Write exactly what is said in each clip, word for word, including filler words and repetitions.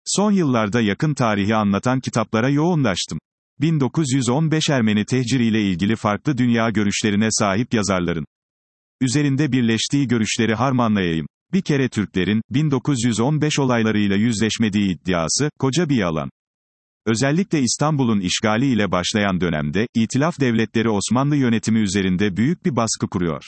Son yıllarda yakın tarihi anlatan kitaplara yoğunlaştım. bin dokuz yüz on beş Ermeni tehciri ile ilgili farklı dünya görüşlerine sahip yazarların üzerinde birleştiği görüşleri harmanlayayım. Bir kere Türklerin, bin dokuz yüz on beş olaylarıyla yüzleşmediği iddiası, koca bir yalan. Özellikle İstanbul'un işgali ile başlayan dönemde, İtilaf devletleri Osmanlı yönetimi üzerinde büyük bir baskı kuruyor.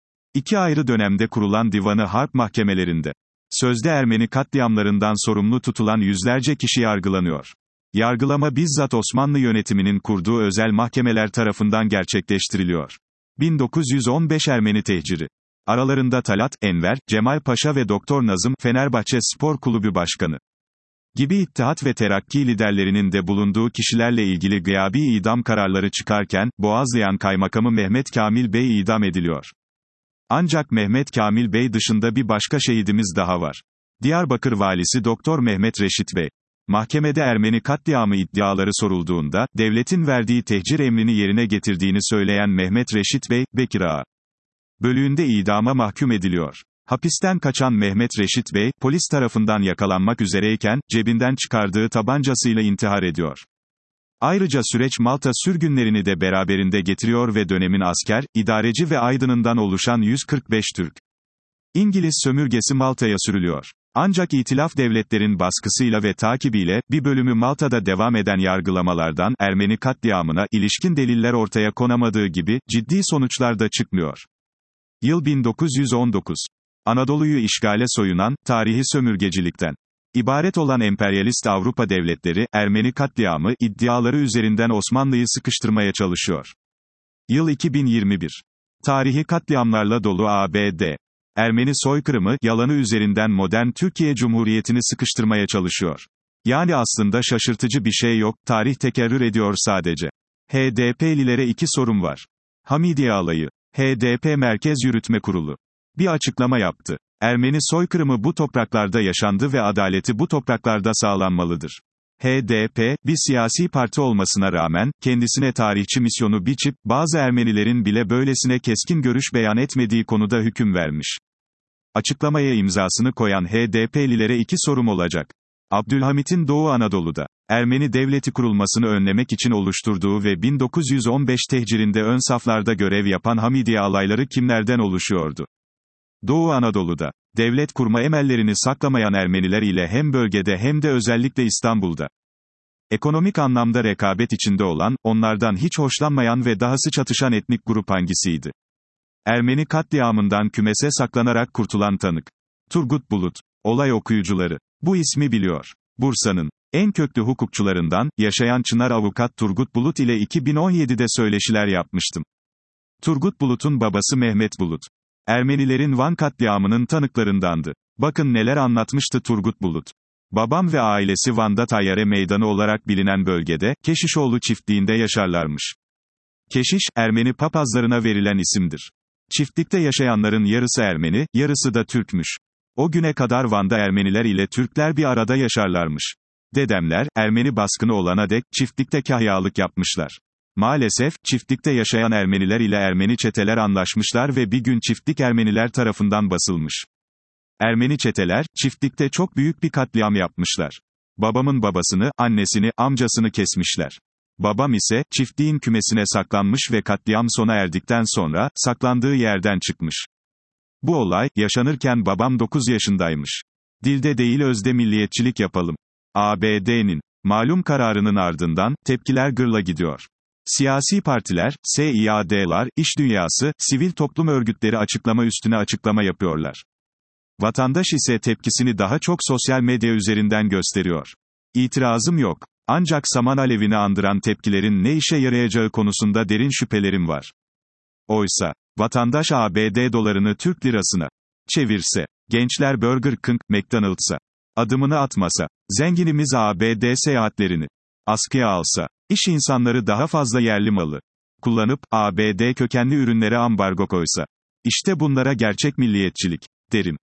İki ayrı dönemde kurulan divanı harp mahkemelerinde, sözde Ermeni katliamlarından sorumlu tutulan yüzlerce kişi yargılanıyor. Yargılama bizzat Osmanlı yönetiminin kurduğu özel mahkemeler tarafından gerçekleştiriliyor. bin dokuz yüz on beş Ermeni tehciri. Aralarında Talat, Enver, Cemal Paşa ve Doktor Nazım, Fenerbahçe Spor Kulübü Başkanı gibi İttihat ve Terakki liderlerinin de bulunduğu kişilerle ilgili gıyabi idam kararları çıkarken, Boğazlayan Kaymakamı Mehmet Kamil Bey idam ediliyor. Ancak Mehmet Kamil Bey dışında bir başka şehidimiz daha var. Diyarbakır Valisi Doktor Mehmet Reşit Bey. Mahkemede Ermeni katliamı iddiaları sorulduğunda, devletin verdiği tehcir emrini yerine getirdiğini söyleyen Mehmet Reşit Bey, Bekir Ağa bölüğünde idama mahkum ediliyor. Hapisten kaçan Mehmet Reşit Bey, polis tarafından yakalanmak üzereyken, cebinden çıkardığı tabancasıyla intihar ediyor. Ayrıca süreç Malta sürgünlerini de beraberinde getiriyor ve dönemin asker, idareci ve aydınından oluşan yüz kırk beş Türk İngiliz sömürgesi Malta'ya sürülüyor. Ancak İtilaf devletlerin baskısıyla ve takibiyle, bir bölümü Malta'da devam eden yargılamalardan, Ermeni katliamına ilişkin deliller ortaya konamadığı gibi, ciddi sonuçlar da çıkmıyor. Yıl bin dokuz yüz on dokuz. Anadolu'yu işgale soyunan, tarihi sömürgecilikten ibaret olan emperyalist Avrupa devletleri, Ermeni katliamı iddiaları üzerinden Osmanlı'yı sıkıştırmaya çalışıyor. Yıl iki bin yirmi bir. Tarihi katliamlarla dolu A B D. Ermeni soykırımı, yalanı üzerinden modern Türkiye Cumhuriyeti'ni sıkıştırmaya çalışıyor. Yani aslında şaşırtıcı bir şey yok, tarih tekerrür ediyor sadece. H D P'lilere iki sorum var. Hamidiye Alayı. H D P Merkez Yürütme Kurulu bir açıklama yaptı. Ermeni soykırımı bu topraklarda yaşandı ve adaleti bu topraklarda sağlanmalıdır. H D P, bir siyasi parti olmasına rağmen, kendisine tarihçi misyonu biçip, bazı Ermenilerin bile böylesine keskin görüş beyan etmediği konuda hüküm vermiş. Açıklamaya imzasını koyan H D P'lilere iki sorum olacak. Abdülhamit'in Doğu Anadolu'da Ermeni devleti kurulmasını önlemek için oluşturduğu ve bin dokuz yüz on beş tehcirinde ön saflarda görev yapan Hamidiye alayları kimlerden oluşuyordu? Doğu Anadolu'da devlet kurma emellerini saklamayan Ermeniler ile hem bölgede hem de özellikle İstanbul'da ekonomik anlamda rekabet içinde olan, onlardan hiç hoşlanmayan ve dahası çatışan etnik grup hangisiydi? Ermeni katliamından kümese saklanarak kurtulan tanık. Turgut Bulut. Olay okuyucuları bu ismi biliyor. Bursa'nın en köklü hukukçularından, yaşayan Çınar Avukat Turgut Bulut ile iki bin on yedide söyleşiler yapmıştım. Turgut Bulut'un babası Mehmet Bulut, Ermenilerin Van katliamının tanıklarındandı. Bakın neler anlatmıştı Turgut Bulut. Babam ve ailesi Van'da Tayyare Meydanı olarak bilinen bölgede, Keşişoğlu çiftliğinde yaşarlarmış. Keşiş, Ermeni papazlarına verilen isimdir. Çiftlikte yaşayanların yarısı Ermeni, yarısı da Türkmüş. O güne kadar Van'da Ermeniler ile Türkler bir arada yaşarlarmış. Dedemler, Ermeni baskını olana dek, çiftlikte kahyalık yapmışlar. Maalesef, çiftlikte yaşayan Ermeniler ile Ermeni çeteler anlaşmışlar ve bir gün çiftlik Ermeniler tarafından basılmış. Ermeni çeteler, çiftlikte çok büyük bir katliam yapmışlar. Babamın babasını, annesini, amcasını kesmişler. Babam ise, çiftliğin kümesine saklanmış ve katliam sona erdikten sonra, saklandığı yerden çıkmış. Bu olay, yaşanırken babam dokuz yaşındaymış. Dilde değil özde milliyetçilik yapalım. A B D'nin malum kararının ardından, tepkiler gırla gidiyor. Siyasi partiler, S İ A D'lar, iş dünyası, sivil toplum örgütleri açıklama üstüne açıklama yapıyorlar. Vatandaş ise tepkisini daha çok sosyal medya üzerinden gösteriyor. İtirazım yok. Ancak saman alevini andıran tepkilerin ne işe yarayacağı konusunda derin şüphelerim var. Oysa, vatandaş A B D dolarını Türk lirasına çevirse, gençler Burger King, McDonald's'a adımını atmasa, zenginimiz A B D seyahatlerini askıya alsa, iş insanları daha fazla yerli malı kullanıp, A B D kökenli ürünlere ambargo koysa, işte bunlara gerçek milliyetçilik derim.